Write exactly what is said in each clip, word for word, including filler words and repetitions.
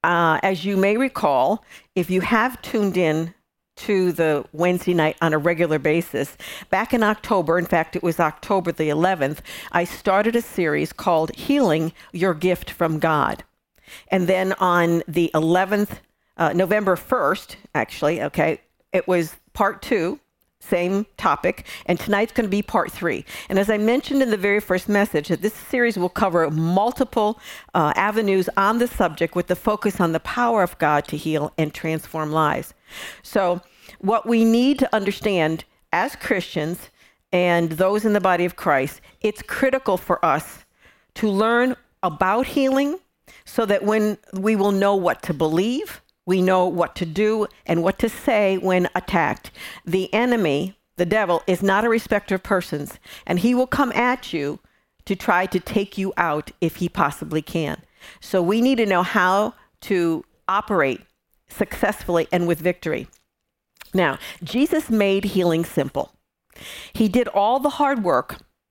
uh, as you may recall, if you have tuned in to the Wednesday night on a regular basis, back in October, in fact, it was October the eleventh, I started a series called Healing Your Gift from God. And then on the eleventh, uh, November first, actually, okay, it was part two, same topic, and tonight's going to be part three. And as I mentioned in the very first message, that this series will cover multiple uh, avenues on the subject with the focus on the power of God to heal and transform lives. So what we need to understand as Christians and those in the body of Christ, it's critical for us to learn about healing so that when we will know what to believe, we know what to do and what to say when attacked. The enemy, the devil, is not a respecter of persons, and he will come at you to try to take you out if he possibly can. So we need to know how to operate successfully and with victory. Now, Jesus made healing simple. He did all the hard work,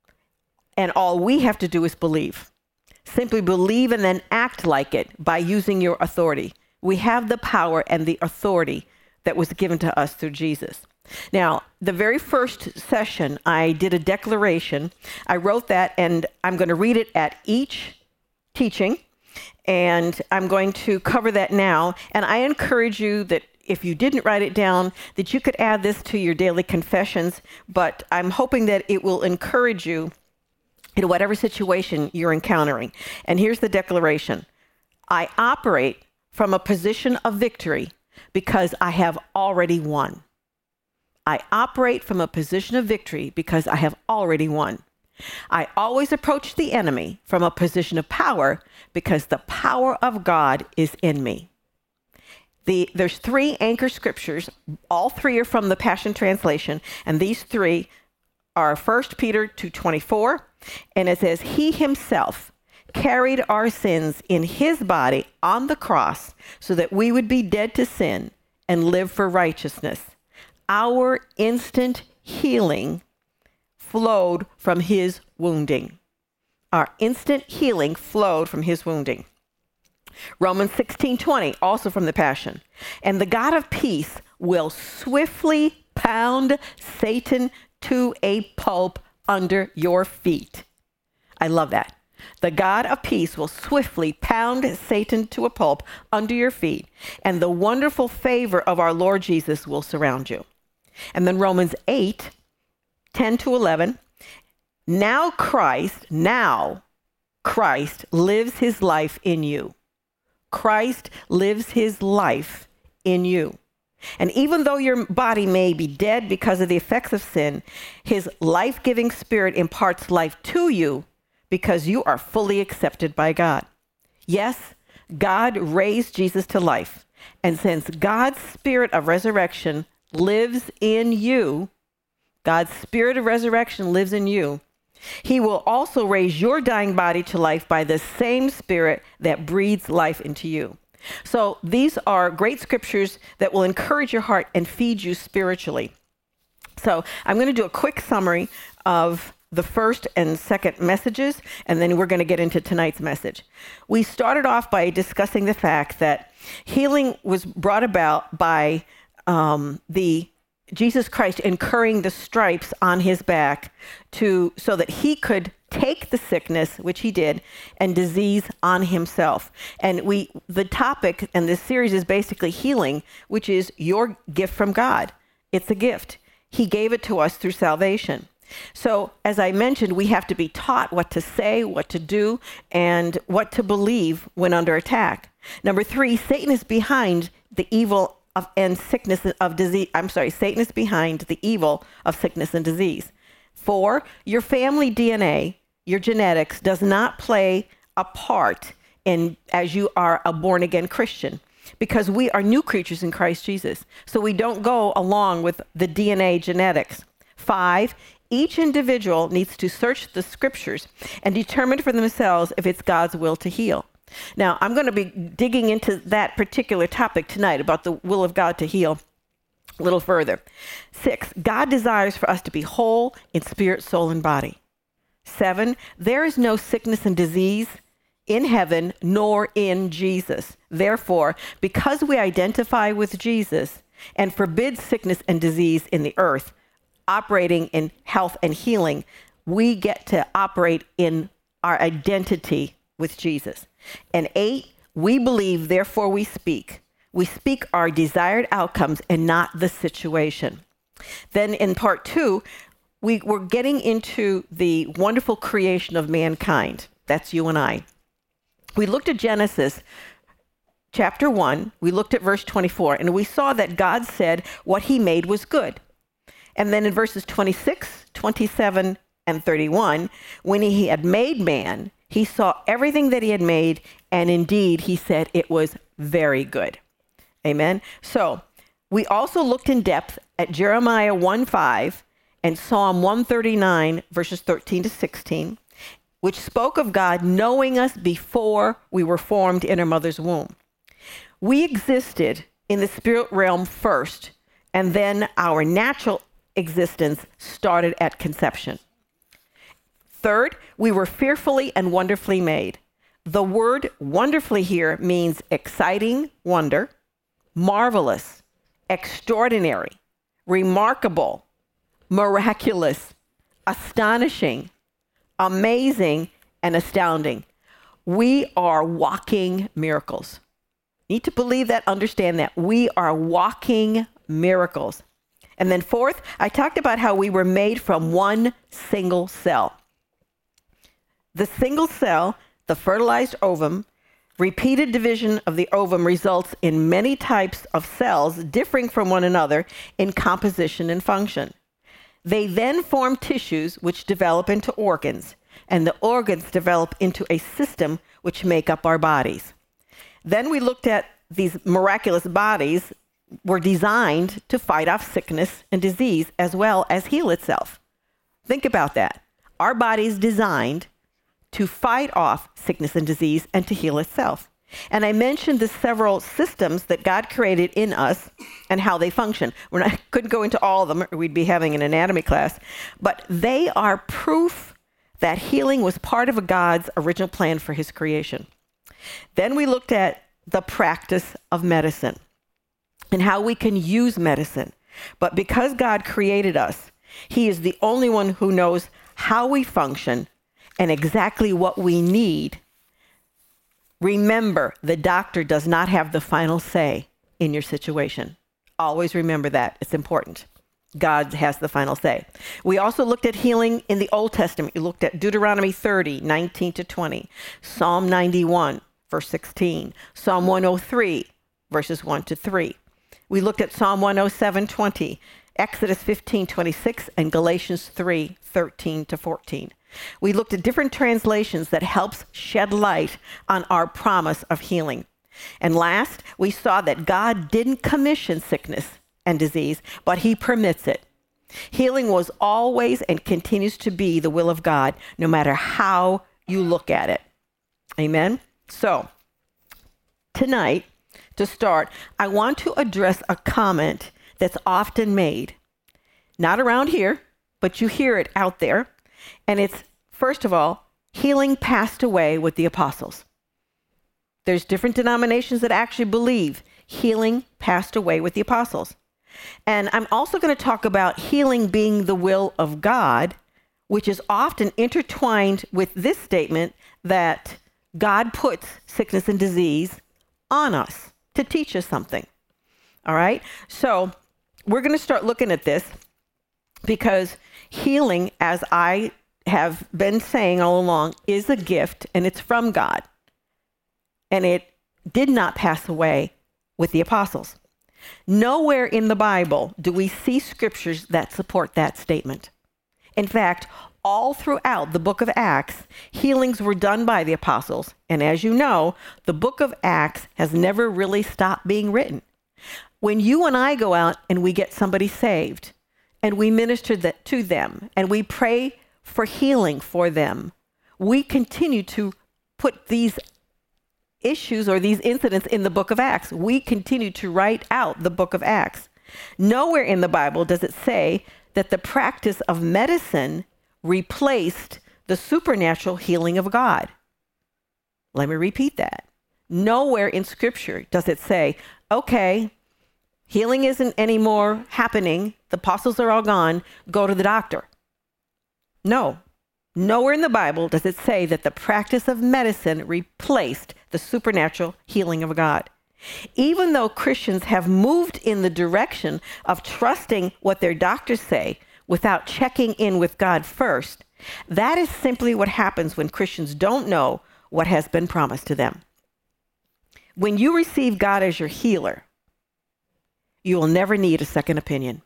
and all we have to do is believe. Simply believe and then act like it by using your authority. We have the power and the authority that was given to us through Jesus. Now, the very first session, I did a declaration. I wrote that, and I'm going to read it at each teaching, and I'm going to cover that now. And I encourage you that if you didn't write it down, that you could add this to your daily confessions, but I'm hoping that it will encourage you in whatever situation you're encountering. And here's the declaration. I operate from a position of victory because I have already won. I operate from a position of victory because I have already won. I always approach the enemy from a position of power because the power of God is in me. The, there's three anchor scriptures. All three are from the Passion Translation, and these three are First Peter two twenty-four, and it says, He himself carried our sins in his body on the cross so that we would be dead to sin and live for righteousness. Our instant healing flowed from his wounding. Our instant healing flowed from his wounding. Romans sixteen twenty, also from the Passion. And the God of peace will swiftly pound Satan to a pulp under your feet. I love that. The God of peace will swiftly pound Satan to a pulp under your feet, and the wonderful favor of our Lord Jesus will surround you. And then Romans eight, ten to eleven. Now Christ, now Christ lives his life in you. Christ lives his life in you. And even though your body may be dead because of the effects of sin, his life-giving spirit imparts life to you because you are fully accepted by God. Yes, God raised Jesus to life. And since God's spirit of resurrection lives in you, God's spirit of resurrection lives in you, he will also raise your dying body to life by the same spirit that breathes life into you. So these are great scriptures that will encourage your heart and feed you spiritually. So I'm going to do a quick summary of the first and second messages, and then we're going to get into tonight's message. We started off by discussing the fact that healing was brought about by um, the Jesus Christ incurring the stripes on his back to so that he could take the sickness, which he did, and disease on himself. And we the topic and this series is basically healing, which is your gift from God. It's a gift. He gave it to us through salvation. So as I mentioned, we have to be taught what to say, what to do, and what to believe when under attack. Number three, Satan is behind the evil of and sickness of disease. I'm sorry, Satan is behind the evil of sickness and disease. Four, your family D N A, your genetics does not play a part in as you are a born again Christian, because we are new creatures in Christ Jesus. So we don't go along with the D N A genetics. Five, each individual needs to search the scriptures and determine for themselves if it's God's will to heal. Now, I'm going to be digging into that particular topic tonight about the will of God to heal a little further. Six, God desires for us to be whole in spirit, soul, and body. Seven, there is no sickness and disease in heaven nor in Jesus. Therefore, because we identify with Jesus and forbid sickness and disease in the earth, operating in health and healing, we get to operate in our identity with Jesus. And eight, we believe, therefore we speak. We speak our desired outcomes and not the situation. Then in part two, we, we're getting into the wonderful creation of mankind. That's you and I. We looked at Genesis chapter one, we looked at verse twenty-four, and we saw that God said what he made was good. And then in verses twenty-six, twenty-seven, and thirty-one, when he had made man, he saw everything that he had made, and indeed he said it was very good. Amen. So we also looked in depth at Jeremiah one five and Psalm one thirty-nine, verses thirteen to sixteen, which spoke of God knowing us before we were formed in our mother's womb. We existed in the spirit realm first, and then our natural existence started at conception. Third, we were fearfully and wonderfully made. The word wonderfully here means exciting wonder, marvelous, extraordinary, remarkable, miraculous, astonishing, amazing, and astounding. We are walking miracles. Need to believe that, understand that. We are walking miracles. And then fourth, I talked about how we were made from one single cell. The single cell, the fertilized ovum, repeated division of the ovum results in many types of cells differing from one another in composition and function. They then form tissues which develop into organs, and the organs develop into a system which make up our bodies. Then we looked at these miraculous bodies were designed to fight off sickness and disease as well as heal itself. Think about that. Our body's designed to fight off sickness and disease and to heal itself. And I mentioned the several systems that God created in us and how they function. We're not, couldn't go into all of them, or we'd be having an anatomy class, but they are proof that healing was part of a God's original plan for his creation. Then we looked at the practice of medicine and how we can use medicine. But because God created us, he is the only one who knows how we function and exactly what we need. Remember, the doctor does not have the final say in your situation. Always remember that. It's important. God has the final say. We also looked at healing in the Old Testament. We looked at Deuteronomy thirty, nineteen to twenty, Psalm ninety-one, verse sixteen, Psalm one oh three, verses one to three. We looked at Psalm one oh seven, twenty, Exodus fifteen, twenty-six, and Galatians three, thirteen to fourteen. We looked at different translations that helps shed light on our promise of healing. And last, we saw that God didn't commission sickness and disease, but he permits it. Healing was always and continues to be the will of God, no matter how you look at it. Amen? So, tonight, to start, I want to address a comment that's often made. Not around here, but you hear it out there. And it's, first of all, healing passed away with the apostles. There's different denominations that actually believe healing passed away with the apostles. And I'm also going to talk about healing being the will of God, which is often intertwined with this statement that God puts sickness and disease on us to teach us something. All right? So we're going to start looking at this because healing, as I have been saying all along, is a gift and it's from God. And it did not pass away with the apostles. Nowhere in the Bible do we see scriptures that support that statement. In fact, all throughout the book of Acts, healings were done by the apostles. And as you know, the book of Acts has never really stopped being written. When you and I go out and we get somebody saved, and we minister that to them, and we pray for healing for them, we continue to put these issues or these incidents in the book of Acts. We continue to write out the book of Acts. Nowhere in the Bible does it say that the practice of medicine replaced the supernatural healing of God. Let me repeat that. Nowhere in Scripture does it say, okay, healing isn't anymore happening. The apostles are all gone. Go to the doctor. No. Nowhere in the Bible does it say that the practice of medicine replaced the supernatural healing of God. Even though Christians have moved in the direction of trusting what their doctors say without checking in with God first, that is simply what happens when Christians don't know what has been promised to them. When you receive God as your healer, you will never need a second opinion.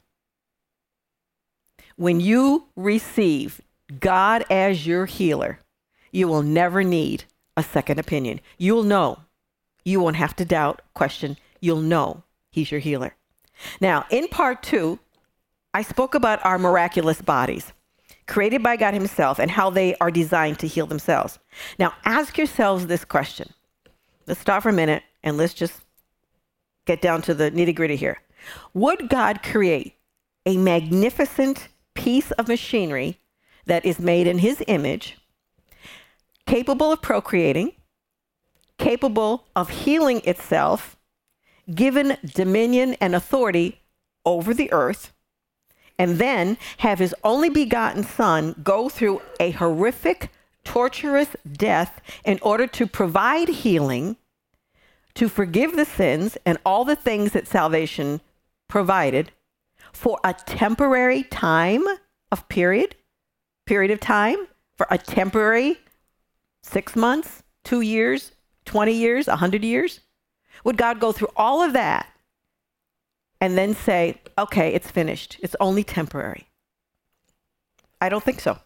When you receive God as your healer, you will never need a second opinion. You will know. You won't have to doubt, question. You'll know he's your healer. Now, in part two, I spoke about our miraculous bodies created by God himself and how they are designed to heal themselves. Now, ask yourselves this question. Let's stop for a minute and let's just get down to the nitty-gritty here. Would God create a magnificent piece of machinery that is made in his image, capable of procreating, capable of healing itself, given dominion and authority over the earth, and then have his only begotten son go through a horrific, torturous death in order to provide healing, to forgive the sins and all the things that salvation provided for a temporary time of period, period of time, for a temporary six months, two years, twenty years, a hundred years? Would God go through all of that and then say, okay, it's finished. It's only temporary? I don't think so.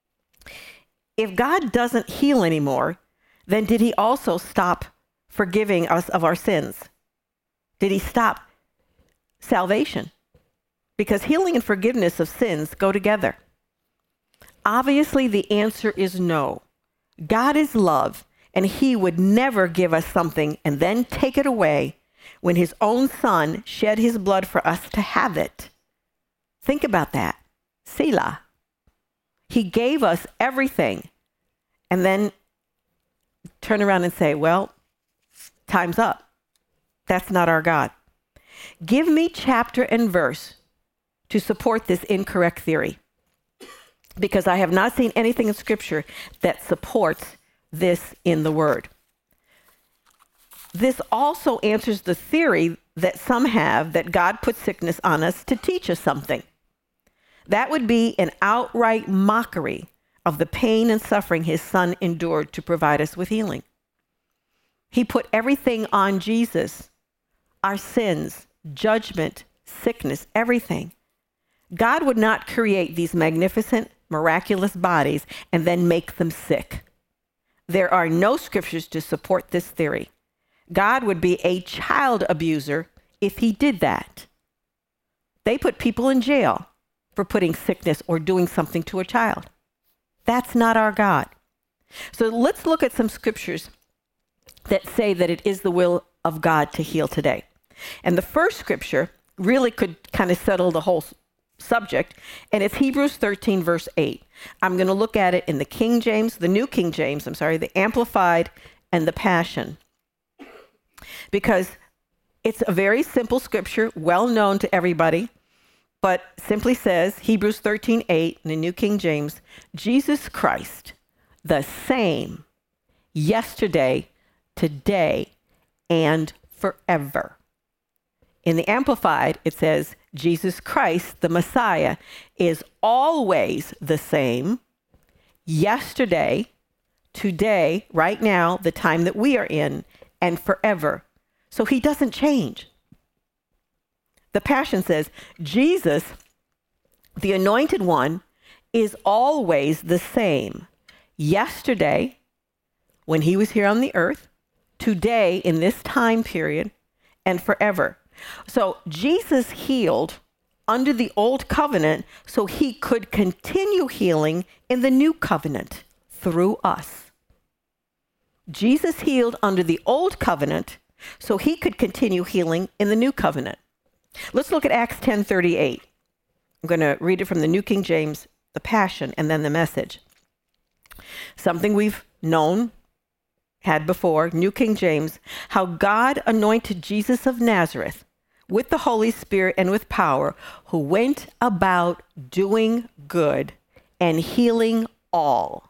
If God doesn't heal anymore, then did he also stop forgiving us of our sins? Did he stop salvation? Because healing and forgiveness of sins go together. Obviously, the answer is no. God is love, and he would never give us something and then take it away when his own son shed his blood for us to have it. Think about that. Selah. He gave us everything and then turn around and say, well, time's up. That's not our God. Give me chapter and verse to support this incorrect theory, because I have not seen anything in Scripture that supports this in the Word. This also answers the theory that some have that God put sickness on us to teach us something. That would be an outright mockery of the pain and suffering his son endured to provide us with healing. He put everything on Jesus, our sins, judgment, sickness, everything. God would not create these magnificent, miraculous bodies and then make them sick. There are no scriptures to support this theory. God would be a child abuser if he did that. They put people in jail for putting sickness or doing something to a child. That's not our God. So let's look at some scriptures that say that it is the will of God to heal today. And the first scripture really could kind of settle the whole subject, and it's Hebrews thirteen, verse eight. I'm going to look at it in the King James, the New King James, I'm sorry, the Amplified, and the Passion, because it's a very simple scripture, well known to everybody, but simply says, Hebrews thirteen, eight, in the New King James, Jesus Christ, the same yesterday, today, and forever. In the Amplified, it says, Jesus Christ, the Messiah, is always the same, yesterday, today, right now, the time that we are in, and forever. So he doesn't change. The Passion says, Jesus, the Anointed One, is always the same, yesterday, when he was here on the earth, today, in this time period, and forever. So Jesus healed under the old covenant so he could continue healing in the new covenant through us. Jesus healed under the old covenant so he could continue healing in the new covenant. Let's look at Acts ten thirty-eight. I'm going to read it from the New King James, the Passion, and then the Message. Something we've known had before, New King James, how God anointed Jesus of Nazareth with the Holy Spirit and with power, who went about doing good and healing all,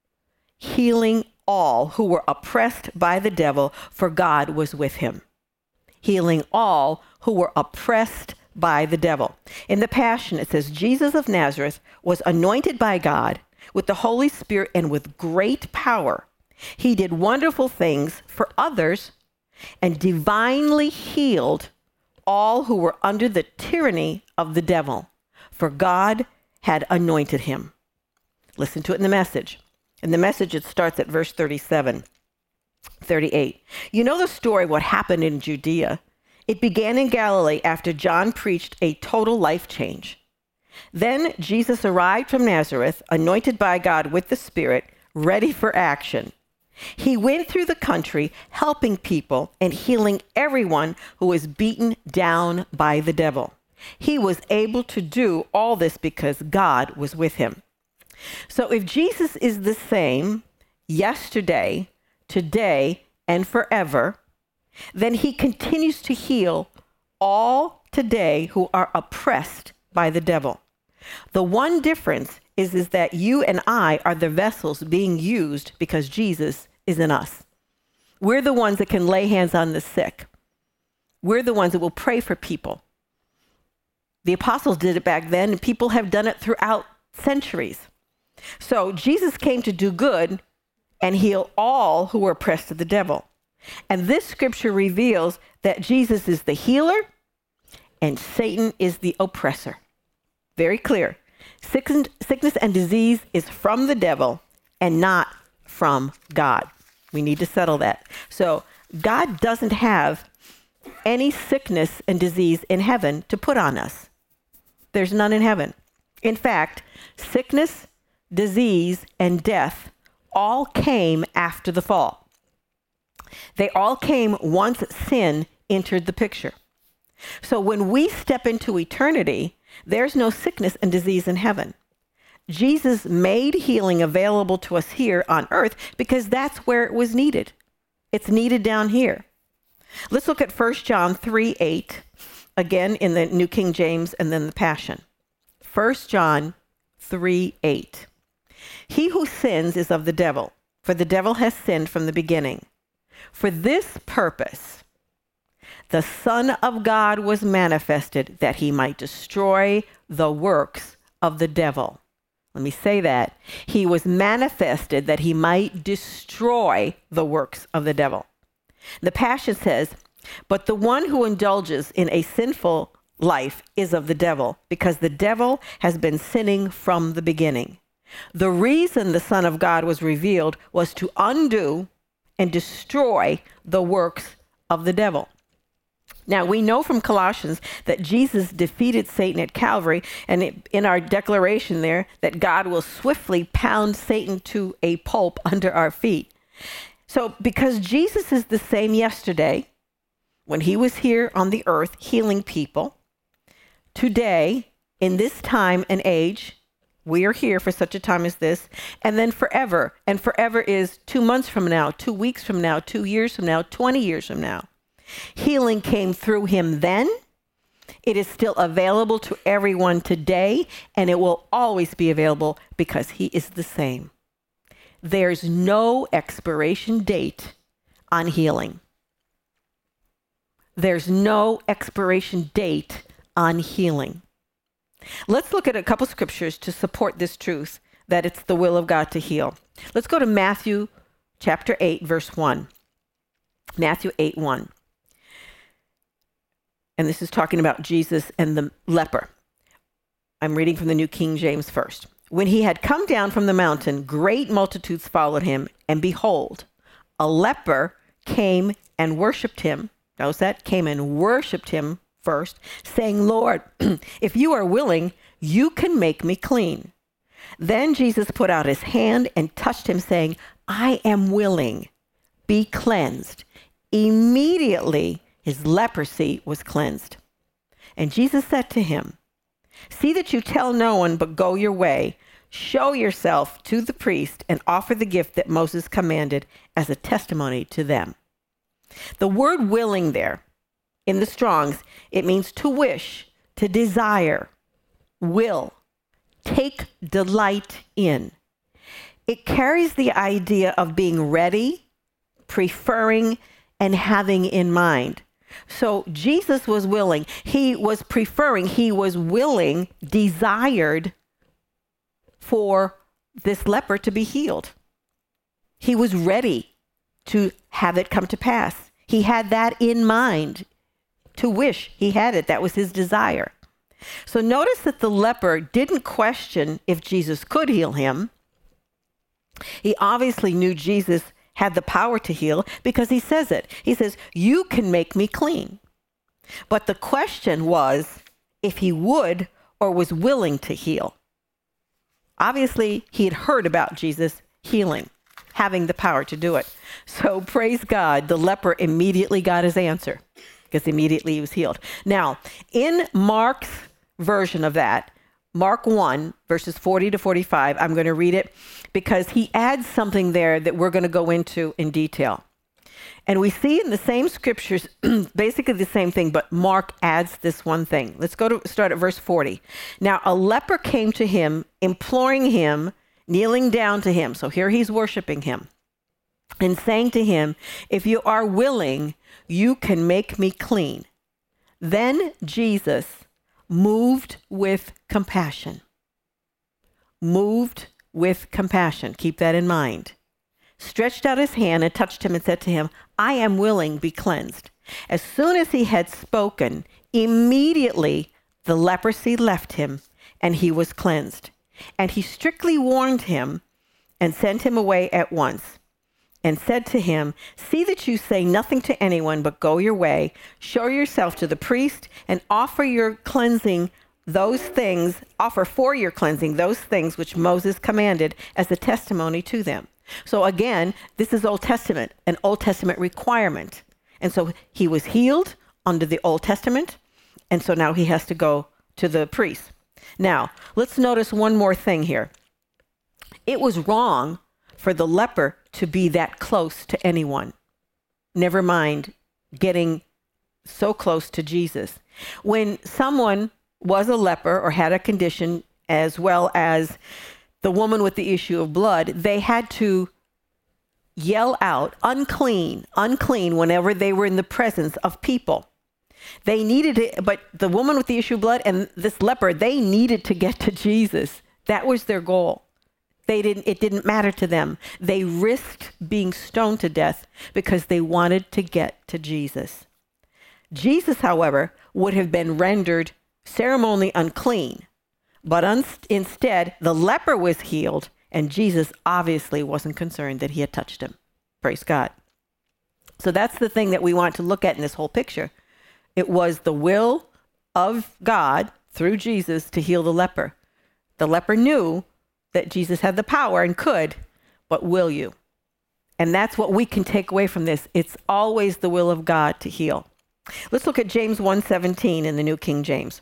healing all who were oppressed by the devil, for God was with him. Healing all who were oppressed by the devil. In the Passion, it says, Jesus of Nazareth was anointed by God with the Holy Spirit and with great power. He did wonderful things for others and divinely healed all who were under the tyranny of the devil, for God had anointed him. Listen to it in the Message. In the Message, it starts at verse thirty-seven, thirty-eight. You know the story, what happened in Judea. It began in Galilee after John preached a total life change. Then Jesus arrived from Nazareth, anointed by God with the Spirit, ready for action. He went through the country, helping people and healing everyone who was beaten down by the devil. He was able to do all this because God was with him. So if Jesus is the same yesterday, today, and forever, then he continues to heal all today who are oppressed by the devil. The one difference is, is that you and I are the vessels being used because Jesus is in us. We're the ones that can lay hands on the sick. We're the ones that will pray for people. The apostles did it back then, and people have done it throughout centuries. So Jesus came to do good and heal all who were oppressed of the devil. And this scripture reveals that Jesus is the healer and Satan is the oppressor. Very clear. Sickness and disease is from the devil and not from God. We need to settle that. So God doesn't have any sickness and disease in heaven to put on us. There's none in heaven. In fact, sickness, disease, and death all came after the fall. They all came once sin entered the picture. So when we step into eternity, there's no sickness and disease in heaven. Jesus made healing available to us here on earth because that's where it was needed. It's needed down here. Let's look at First John three eight, again in the New King James and then the Passion. First John three eight. He who sins is of the devil, for the devil has sinned from the beginning. For this purpose, the Son of God was manifested that he might destroy the works of the devil. Let me say that. He was manifested that he might destroy the works of the devil. The Passion says, but the one who indulges in a sinful life is of the devil, because the devil has been sinning from the beginning. The reason the Son of God was revealed was to undo and destroy the works of the devil. Now, we know from Colossians that Jesus defeated Satan at Calvary, and in our declaration there, that God will swiftly pound Satan to a pulp under our feet. So because Jesus is the same yesterday, when he was here on the earth healing people, today, in this time and age, we are here for such a time as this, and then forever. And forever is two months from now, two weeks from now, two years from now, twenty years from now. Healing came through him then. It is still available to everyone today, and it will always be available because he is the same. There's no expiration date on healing. There's no expiration date on healing. Let's look at a couple scriptures to support this truth that it's the will of God to heal. Let's go to Matthew chapter eight, verse one. Matthew eight, one. And this is talking about Jesus and the leper. I'm reading from the New King James first. When he had come down from the mountain, great multitudes followed him, and behold, a leper came and worshiped him. Notice that? Came and worshiped him first, saying, Lord, if you are willing, you can make me clean. Then Jesus put out his hand and touched him, saying, I am willing, be cleansed. Immediately, his leprosy was cleansed. And Jesus said to him, see that you tell no one, but go your way, show yourself to the priest and offer the gift that Moses commanded as a testimony to them. The word willing there in the Strong's, it means to wish, to desire, will, take delight in. It carries the idea of being ready, preferring, and having in mind. So Jesus was willing. He was preferring. He was willing, desired for this leper to be healed. He was ready to have it come to pass. He had that in mind, to wish he had it. That was his desire. So notice that the leper didn't question if Jesus could heal him. He obviously knew Jesus had the power to heal because he says it. He says, "You can make me clean." But the question was if he would or was willing to heal. Obviously, he had heard about Jesus healing, having the power to do it. So praise God, the leper immediately got his answer because immediately he was healed. Now, in Mark's version of that, Mark one, verses forty to forty-five, I'm going to read it because he adds something there that we're going to go into in detail. And we see in the same scriptures, basically the same thing, but Mark adds this one thing. Let's go to start at verse forty. Now, a leper came to him, imploring him, kneeling down to him. So here he's worshiping him and saying to him, "If you are willing, you can make me clean." Then Jesus, moved with compassion, moved with compassion, keep that in mind, stretched out his hand and touched him and said to him, "I am willing, be cleansed." As soon as he had spoken, immediately the leprosy left him and he was cleansed. And he strictly warned him and sent him away at once and said to him, "See that you say nothing to anyone, but go your way, show yourself to the priest and offer your cleansing those things, offer for your cleansing those things which Moses commanded as a testimony to them." So again, this is Old Testament, an Old Testament requirement. And so he was healed under the Old Testament. And so now he has to go to the priest. Now, let's notice one more thing here. It was wrong for the leper to be that close to anyone. Never mind getting so close to Jesus. When someone was a leper or had a condition, as well as the woman with the issue of blood, they had to yell out, "Unclean, unclean," whenever they were in the presence of people. They needed it, but the woman with the issue of blood and this leper, they needed to get to Jesus. That was their goal. They didn't, it didn't matter to them. They risked being stoned to death because they wanted to get to Jesus. Jesus, however, would have been rendered ceremonially unclean, but un- instead the leper was healed, and Jesus obviously wasn't concerned that he had touched him. Praise God. So that's the thing that we want to look at in this whole picture. It was the will of God through Jesus to heal the leper. The leper knew that Jesus had the power and could, but will you? And that's what we can take away from this. It's always the will of God to heal. Let's look at James one seventeen in the New King James.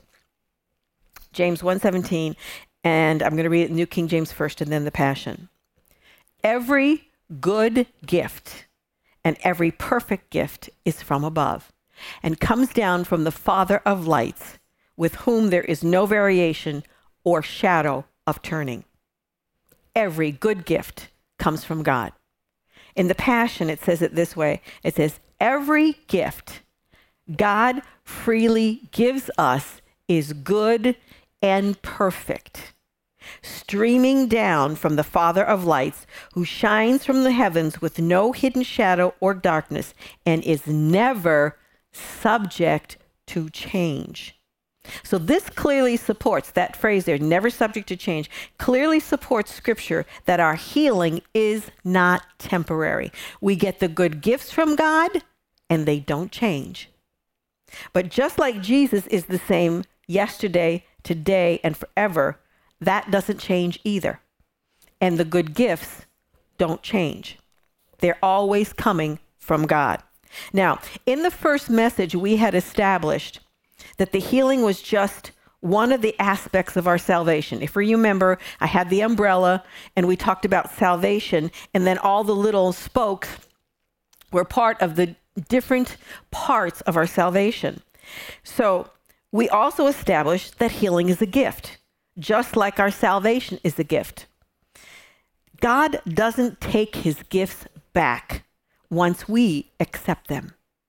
James one seventeen, and I'm going to read it in New King James first and then the Passion. "Every good gift and every perfect gift is from above and comes down from the Father of lights, with whom there is no variation or shadow of turning." Every good gift comes from God. In the Passion, it says it this way. It says, "Every gift God freely gives us is good and perfect, streaming down from the Father of lights, who shines from the heavens with no hidden shadow or darkness and is never subject to change." So this clearly supports, that phrase there, never subject to change, clearly supports scripture that our healing is not temporary. We get the good gifts from God and they don't change. But just like Jesus is the same yesterday, today, and forever, that doesn't change either. And the good gifts don't change. They're always coming from God. Now, in the first message, we had established that the healing was just one of the aspects of our salvation. If you remember, I had the umbrella and we talked about salvation, and then all the little spokes were part of the different parts of our salvation. So we also established that healing is a gift, just like our salvation is a gift. God doesn't take his gifts back once we accept them.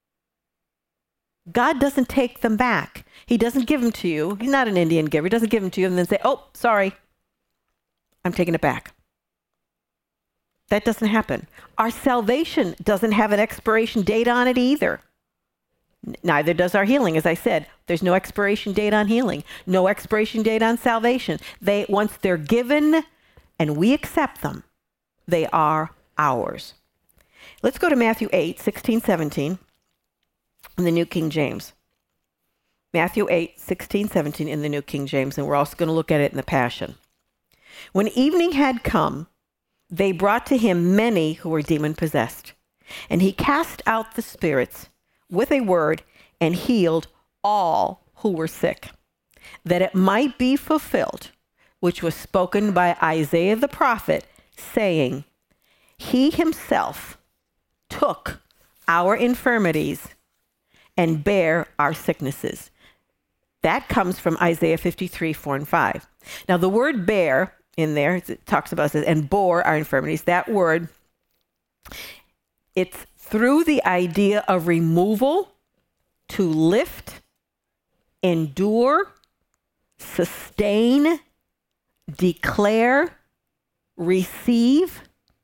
God doesn't take them back. He doesn't give them to you. He's not an Indian giver. He doesn't give them to you and then say, oh, sorry, I'm taking it back. That doesn't happen. Our salvation doesn't have an expiration date on it either. Neither does our healing. As I said, there's no expiration date on healing, no expiration date on salvation. They, once they're given and we accept them, they are ours. Let's go to Matthew eight, sixteen, seventeen in the New King James. Matthew eight, sixteen, seventeen in the New King James, and we're also going to look at it in the Passion. When evening had come, they brought to him many who were demon-possessed, and he cast out the spirits with a word and healed all who were sick, that it might be fulfilled, which was spoken by Isaiah the prophet, saying, he himself took our infirmities and bare our sicknesses. That comes from Isaiah fifty-three, four and five. Now the word bear in there, it talks about it, and bore our infirmities. That word, it's through the idea of removal, to lift, endure, sustain, declare, receive,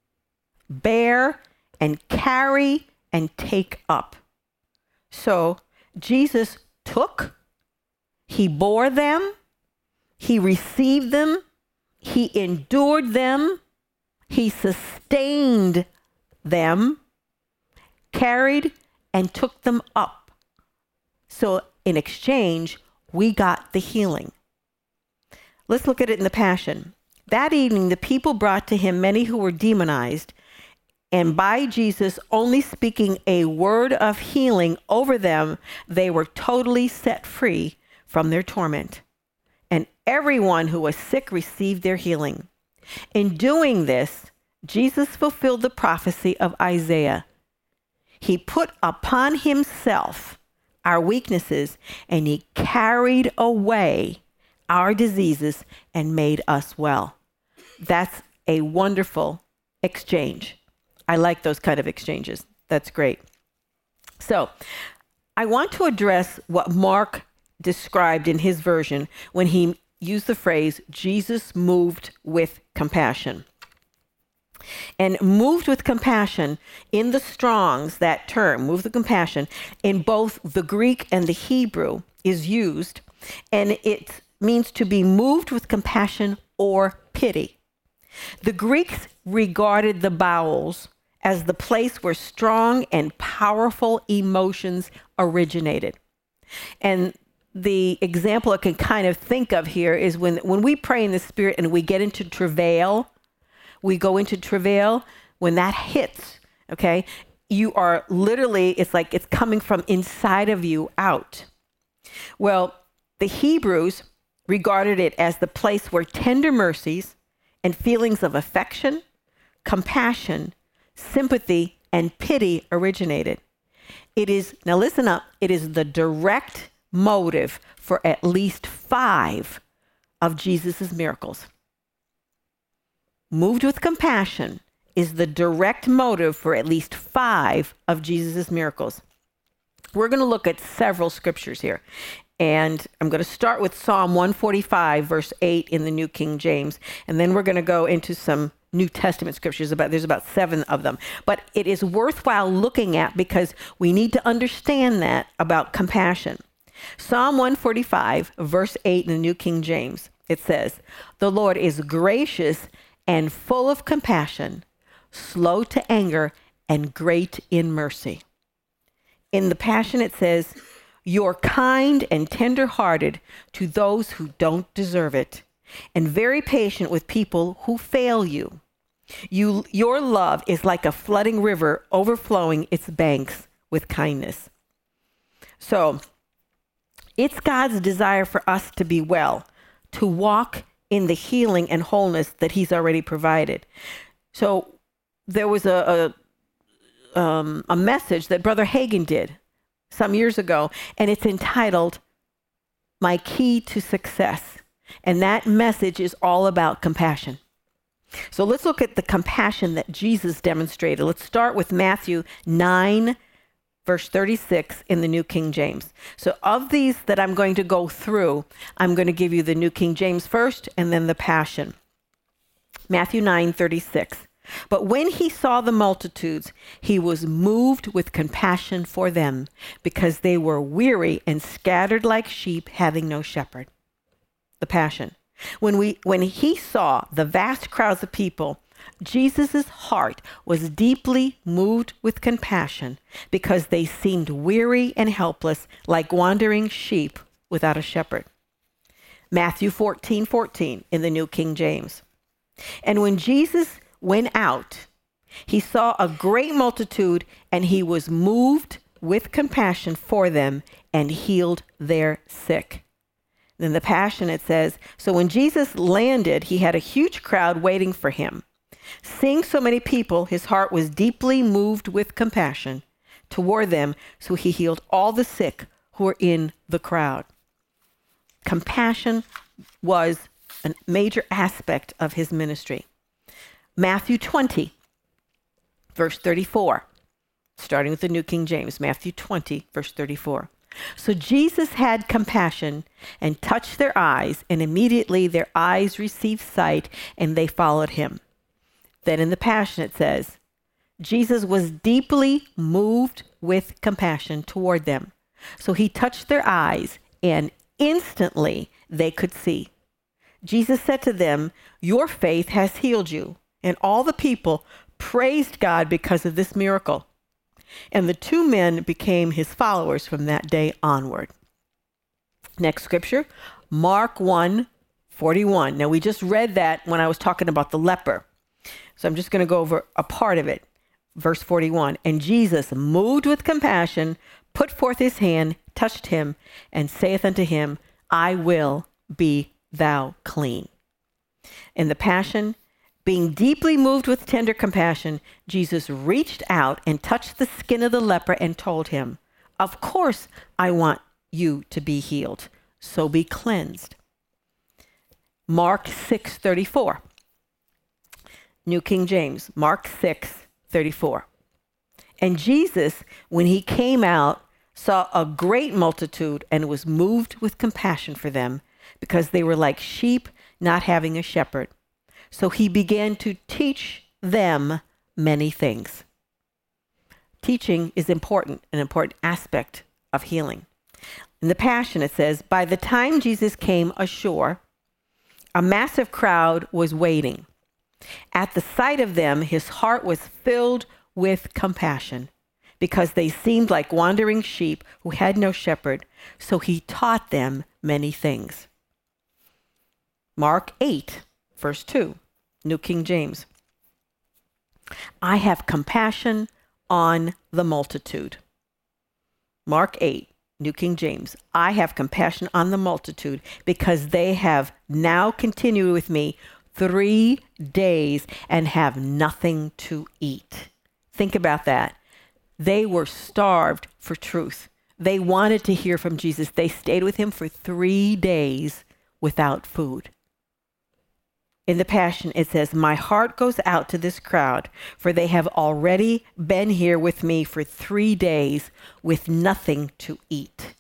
bear, and carry, and take up. So Jesus took, he bore them, he received them, he endured them, he sustained them, carried, and took them up. So in exchange, we got the healing. Let's look at it in the Passion. That evening, the people brought to him many who were demonized, and by Jesus only speaking a word of healing over them, they were totally set free from their torment. And everyone who was sick received their healing. In doing this, Jesus fulfilled the prophecy of Isaiah. He put upon himself our weaknesses, and he carried away our diseases and made us well. That's a wonderful exchange. I like those kind of exchanges. That's great. So I want to address what Mark described in his version when he used the phrase, Jesus moved with compassion. And moved with compassion in the Strong's, that term, moved with compassion, in both the Greek and the Hebrew is used, and it means to be moved with compassion or pity. The Greeks regarded the bowels as the place where strong and powerful emotions originated. And the example I can kind of think of here is when, when we pray in the Spirit and we get into travail, we go into travail, when that hits, okay, you are literally, it's like it's coming from inside of you out. Well, the Hebrews regarded it as the place where tender mercies and feelings of affection, compassion, sympathy, and pity originated. It is, now listen up, it is the direct motive for at least five of Jesus's miracles. Moved with compassion is the direct motive for at least five of Jesus's miracles. We're going to look at several scriptures here. And I'm going to start with Psalm one forty-five, verse eight in the New King James. And then we're going to go into some New Testament scriptures. About There's about seven of them. But it is worthwhile looking at because we need to understand that about compassion. Psalm one forty-five, verse eight in the New King James. It says, "The Lord is gracious and full of compassion, slow to anger, and great in mercy." In the Passion, it says, "You're kind and tender-hearted to those who don't deserve it, and very patient with people who fail you. You, your love is like a flooding river overflowing its banks with kindness." So It's God's desire for us to be well, to walk in the healing and wholeness that he's already provided. So there was a, a, um, a message that Brother Hagin did some years ago, and it's entitled, My Key to Success. And that message is all about compassion. So let's look at the compassion that Jesus demonstrated. Let's start with Matthew nine, verse thirty-six in the New King James. So of these that I'm going to go through, I'm going to give you the New King James first and then the Passion. Matthew nine, thirty-six. But when he saw the multitudes, he was moved with compassion for them, because they were weary and scattered like sheep, having no shepherd. The Passion. When we, when he saw the vast crowds of people, Jesus' heart was deeply moved with compassion, because they seemed weary and helpless, like wandering sheep without a shepherd. Matthew fourteen, fourteen in the New King James. And when Jesus went out, he saw a great multitude, and he was moved with compassion for them and healed their sick. In the Passion, it says, so when Jesus landed, he had a huge crowd waiting for him. Seeing so many people, his heart was deeply moved with compassion toward them, so he healed all the sick who were in the crowd. Compassion was a major aspect of his ministry. Matthew twenty, verse thirty-four, starting with the New King James, Matthew twenty, verse thirty-four. So Jesus had compassion and touched their eyes, and immediately their eyes received sight, and they followed him. Then in the Passion it says, Jesus was deeply moved with compassion toward them. So he touched their eyes, and instantly they could see. Jesus said to them, your faith has healed you. And all the people praised God because of this miracle. And the two men became his followers from that day onward. Next scripture, Mark one, forty-one. Now we just read that when I was talking about the leper. So I'm just going to go over a part of it. Verse forty-one, and Jesus, moved with compassion, put forth his hand, touched him, and saith unto him, I will, be thou clean. In the Passion, being deeply moved with tender compassion, Jesus reached out and touched the skin of the leper and told him, of course I want you to be healed, so be cleansed. Mark six, thirty-four. New King James, Mark six, thirty-four. And Jesus, when he came out, saw a great multitude and was moved with compassion for them, because they were like sheep not having a shepherd. So he began to teach them many things. Teaching is important, an important aspect of healing. In the Passion, it says, by the time Jesus came ashore, a massive crowd was waiting. At the sight of them, his heart was filled with compassion, because they seemed like wandering sheep who had no shepherd. So he taught them many things. Mark eight, verse two. New King James. I have compassion on the multitude. Mark eight, New King James. I have compassion on the multitude, because they have now continued with me three days and have nothing to eat. Think about that. They were starved for truth. They wanted to hear from Jesus. They stayed with him for three days without food. In the Passion, it says, my heart goes out to this crowd, for they have already been here with me for three days with nothing to eat.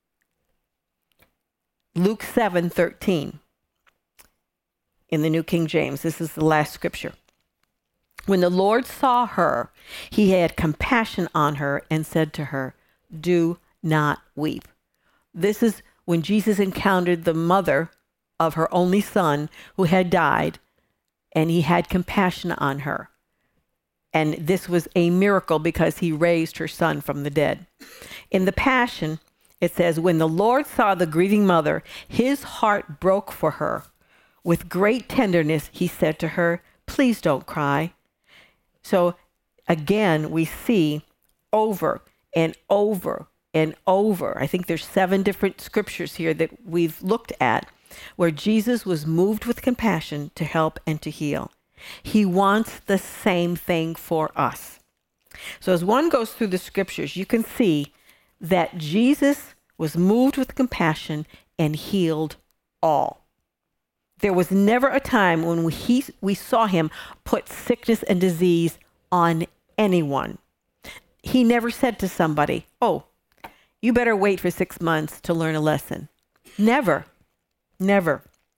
Luke seven, thirteen. In the New King James, this is the last scripture. When the Lord saw her, he had compassion on her and said to her, do not weep. This is when Jesus encountered the mother of her only son who had died, and he had compassion on her. And this was a miracle, because he raised her son from the dead. In the Passion, it says, when the Lord saw the grieving mother, his heart broke for her. With great tenderness, he said to her, please don't cry. So again, we see over and over and over. I think there's seven different scriptures here that we've looked at where Jesus was moved with compassion to help and to heal. He wants the same thing for us. So as one goes through the scriptures, you can see that Jesus was moved with compassion and healed all. There was never a time when we, he, we saw him put sickness and disease on anyone. He never said to somebody, oh, you better wait for six months to learn a lesson. Never, never.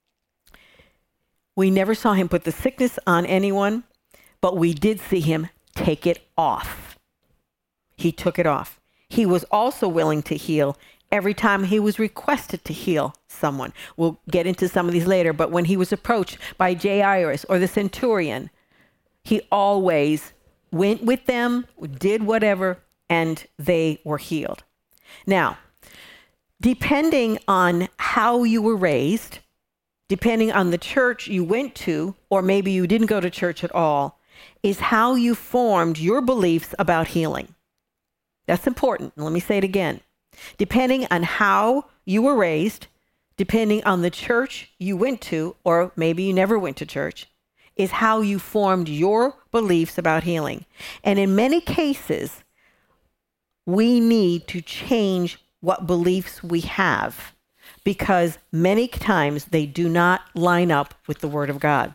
We never saw him put the sickness on anyone, but we did see him take it off. He took it off. He was also willing to heal every time he was requested to heal someone. We'll get into some of these later, but when he was approached by Jairus or the centurion, he always went with them, did whatever, and they were healed. Now, depending on how you were raised, depending on the church you went to, or maybe you didn't go to church at all, is how you formed your beliefs about healing. That's important. Let me say it again. Depending on how you were raised, depending on the church you went to, or maybe you never went to church, is how you formed your beliefs about healing. And in many cases, we need to change what beliefs we have because many times they do not line up with the Word of God.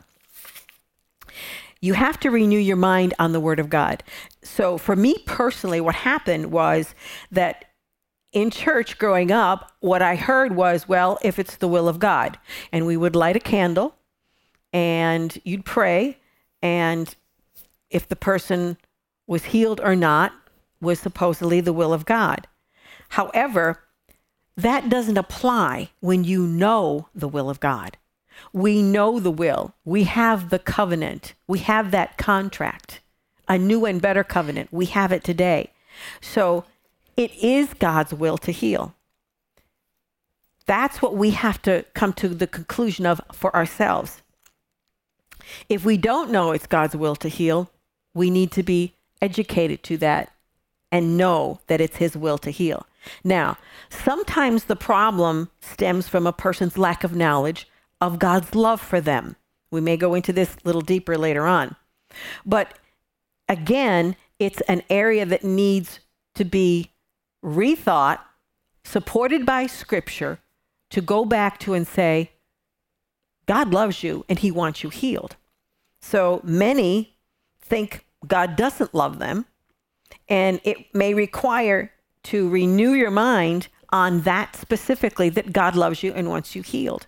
You have to renew your mind on the Word of God. So for me personally, what happened was that in church growing up, what I heard was, well, if it's the will of God, and we would light a candle and you'd pray, and if the person was healed or not was supposedly the will of God. However, that doesn't apply when you know the will of God. We know the will. We have the covenant. We have that contract, a new and better covenant. We have it today. So it is God's will to heal. That's what we have to come to the conclusion of for ourselves. If we don't know it's God's will to heal, we need to be educated to that and know that it's his will to heal. Now, sometimes the problem stems from a person's lack of knowledge of God's love for them. We may go into this a little deeper later on. But again, it's an area that needs to be rethought, supported by Scripture, to go back to and say, God loves you and he wants you healed. So many think God doesn't love them, and it may require to renew your mind on that specifically, that God loves you and wants you healed.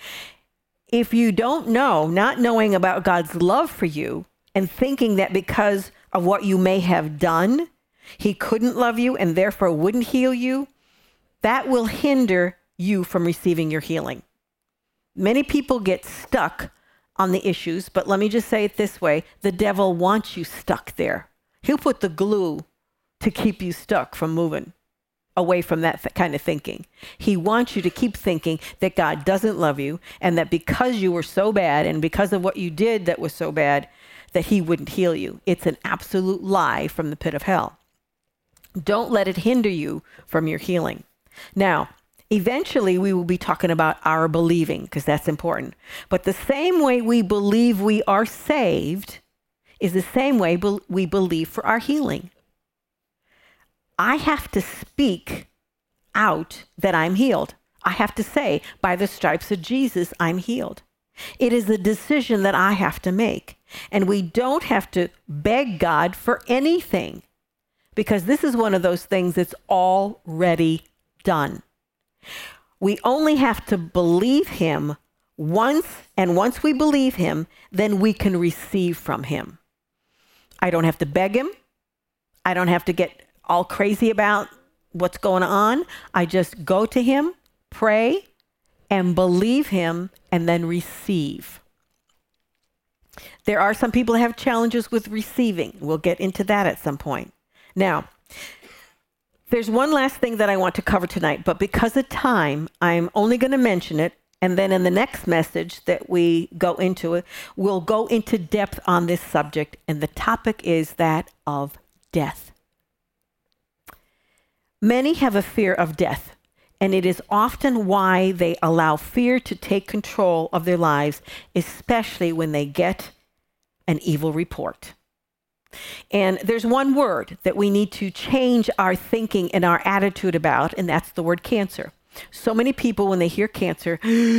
If you don't know, not knowing about God's love for you and thinking that because of what you may have done, he couldn't love you and therefore wouldn't heal you, that will hinder you from receiving your healing. Many people get stuck on the issues, but let me just say it this way. The devil wants you stuck there. He'll put the glue to keep you stuck from moving away from that th- kind of thinking. He wants you to keep thinking that God doesn't love you and that because you were so bad and because of what you did that was so bad, that he wouldn't heal you. It's an absolute lie from the pit of hell. Don't let it hinder you from your healing. Now, eventually we will be talking about our believing because that's important. But the same way we believe we are saved is the same way be- we believe for our healing. I have to speak out that I'm healed. I have to say, by the stripes of Jesus, I'm healed. It is a decision that I have to make. And we don't have to beg God for anything because this is one of those things that's already done. We only have to believe him once, and once we believe him, then we can receive from him. I don't have to beg him. I don't have to get all crazy about what's going on. I just go to him, pray, and believe him, and then receive. There are some people that have challenges with receiving. We'll get into that at some point. Now, there's one last thing that I want to cover tonight, but because of time, I'm only going to mention it, and then in the next message that we go into it, we'll go into depth on this subject, and the topic is that of death. Many have a fear of death, and it is often why they allow fear to take control of their lives, especially when they get an evil report. And there's one word that we need to change our thinking and our attitude about, and that's the word cancer. So many people, when they hear cancer,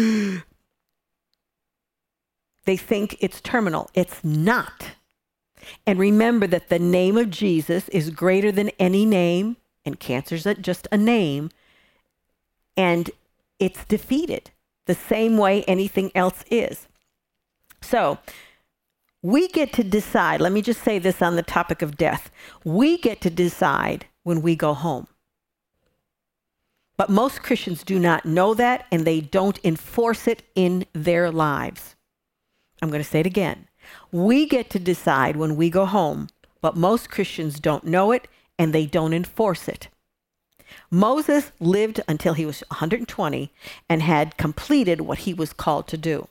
they think it's terminal. It's not. And remember that the name of Jesus is greater than any name, and cancer's just a name, and it's defeated the same way anything else is. So we get to decide, let me just say this on the topic of death. We get to decide when we go home. But most Christians do not know that, and they don't enforce it in their lives. I'm going to say it again. We get to decide when we go home, but most Christians don't know it, and they don't enforce it. Moses lived until he was one hundred twenty and had completed what he was called to do.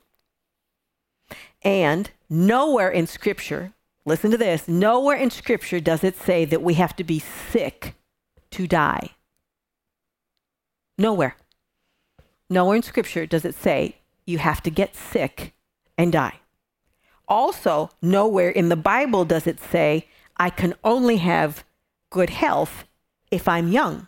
And nowhere in Scripture, listen to this, nowhere in Scripture does it say that we have to be sick to die. Nowhere. Nowhere in Scripture does it say you have to get sick and die. Also, nowhere in the Bible does it say I can only have good health if I'm young.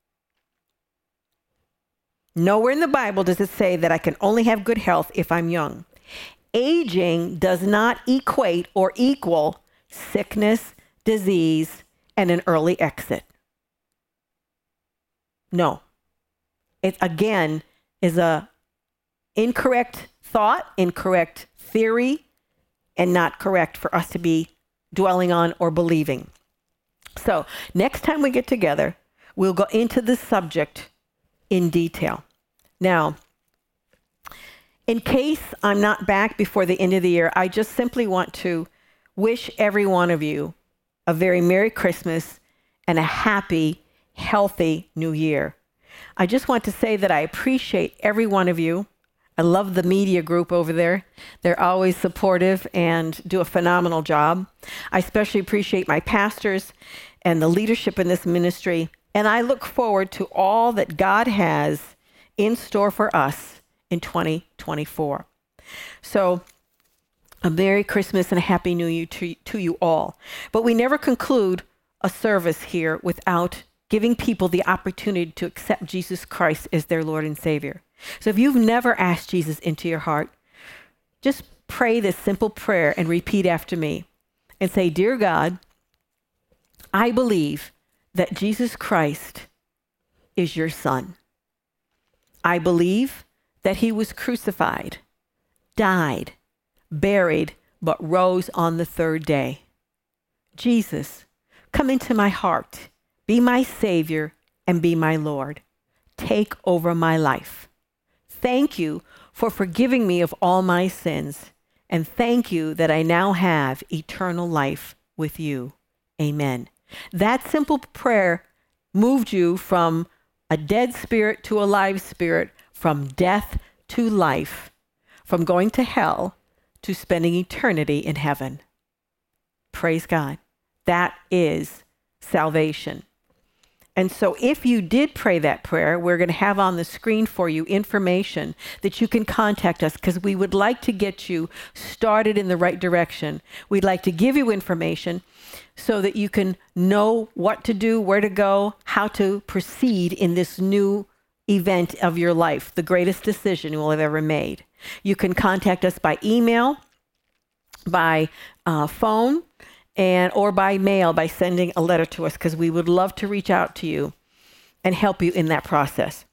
Nowhere in the Bible does it say that I can only have good health if I'm young. Aging does not equate or equal sickness, disease, and an early exit. No. It, again, is a incorrect thought, incorrect theory, and not correct for us to be dwelling on or believing. So next time we get together, we'll go into this subject in detail. Now, in case I'm not back before the end of the year, I just simply want to wish every one of you a very Merry Christmas and a happy, healthy New Year. I just want to say that I appreciate every one of you. I love the media group over there. They're always supportive and do a phenomenal job. I especially appreciate my pastors and the leadership in this ministry. And I look forward to all that God has in store for us in twenty twenty-four. So a Merry Christmas and a Happy New Year to, to you all. But we never conclude a service here without giving people the opportunity to accept Jesus Christ as their Lord and Savior. So if you've never asked Jesus into your heart, just pray this simple prayer and repeat after me and say, Dear God, I believe that Jesus Christ is your Son. I believe that he was crucified, died, buried, but rose on the third day. Jesus, come into my heart, be my Savior, and be my Lord. Take over my life. Thank you for forgiving me of all my sins, and thank you that I now have eternal life with you. Amen. That simple prayer moved you from a dead spirit to a live spirit, from death to life, from going to hell to spending eternity in heaven. Praise God. That is salvation. And so if you did pray that prayer, we're going to have on the screen for you information that you can contact us, because we would like to get you started in the right direction. We'd like to give you information so that you can know what to do, where to go, how to proceed in this new event of your life, the greatest decision you will have ever made. You can contact us by email, by uh, phone, and or by mail by sending a letter to us, because we would love to reach out to you and help you in that process.